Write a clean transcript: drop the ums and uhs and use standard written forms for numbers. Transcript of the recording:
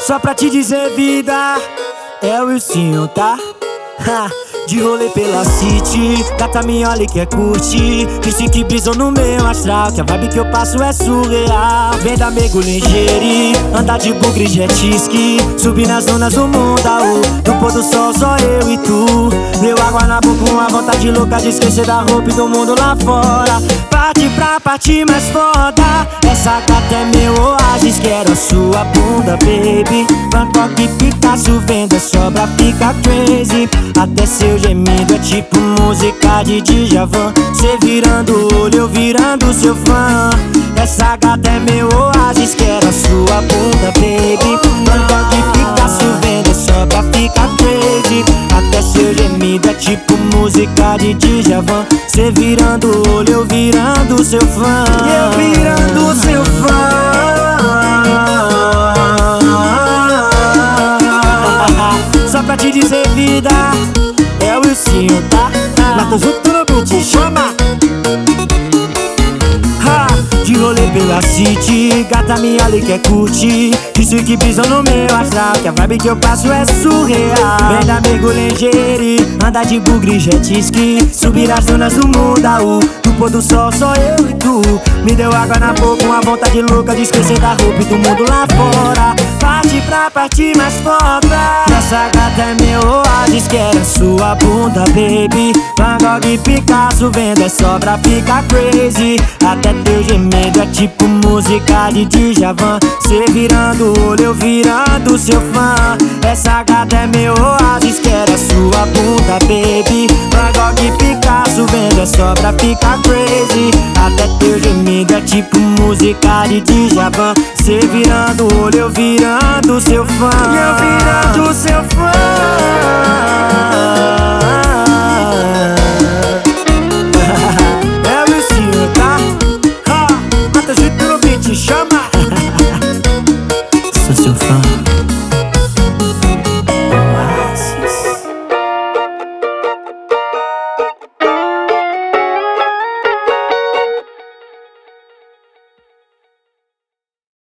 Só pra te dizer, vida, é o Wilson, tá? De rolê pela city, gata me olha e quer curtir. Disse que brisou no meu astral, que a vibe que eu passo é surreal. Vem da Megulingeire, andar de bugre jet ski, subir nas zonas do Mundaú. Do pôr do sol só eu e tu. Deu água na boca, uma vontade louca de esquecer da roupa e do mundo lá fora. Parte pra partir mais foda, essa gata é meu oásis. Quero a sua bunda, baby. Van Gogh e Picasso, venda só pra ficar crazy. Até seu gemido é tipo música de Djavan. Cê virando o olho, eu virando seu fã. Essa gata é meu oásis. Quero a sua bunda, baby. Van Gogh e Picasso, venda só pra ficar crazy. Até seu gemido é tipo música de Djavan. Cê virando o olho, eu virando seu fã. Eu virando seu fã. Só pra te dizer, vida, é o Wilson, tá? Matos Utrubu te chama. De rolê pela city, gata me olha e quer curtir. Disse que pisou no meu astral, que a vibe que eu passo é surreal. Vem da Megulingeire, andar de bugre jet ski, subir as zonas do Mundaú. Do pôr do sol só eu e tu. Me deu água na boca, uma vontade louca de esquecer da roupa e do mundo lá fora. Parte pra partir mais foda, essa gata é meu oásis. Quero a sua bunda, baby. Van Gogh e Picasso, venda é só pra ficar crazy. Até teu gemido é tipo música de Djavan. Cê virando o olho, eu virando seu fã. Essa gata é meu oásis. Quero a sua bunda, baby. Van Gogh e Picasso, venda é só pra ficar crazy. Até teu gemido é tipo música de Djavan. Cê virando o olho, eu virando seu fã. E eu virando seu fã.